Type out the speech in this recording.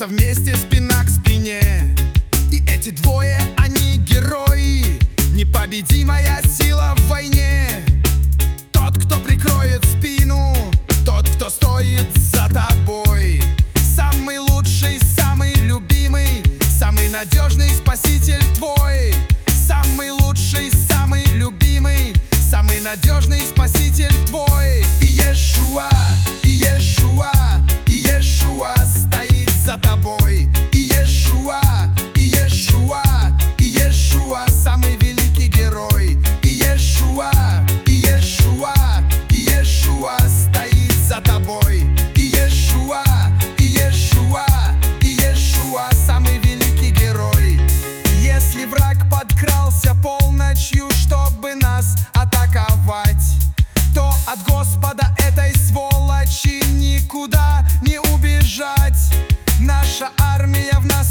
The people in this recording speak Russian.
держатся вместе спина к спине. И эти двое, они герои, непобедимая сила в войне. Тот, кто прикроет спину, тот, кто стоит за тобой. Самый лучший, самый любимый, самый надежный спаситель твой. Самый лучший, самый любимый, самый надежный спаситель твой. Иешуа, Иешуа, Иешуа стоит за тобой. Иешуа, Иешуа, Иешуа самый великий герой. Иешуа, Иешуа, Иешуа стоит за тобой. Иешуа, Иешуа, Иешуа самый великий герой. Если враг подкрался полночью, чтобы нас атаковать, то от Господа этой сволочи никуда не убежать. Наша армия в нас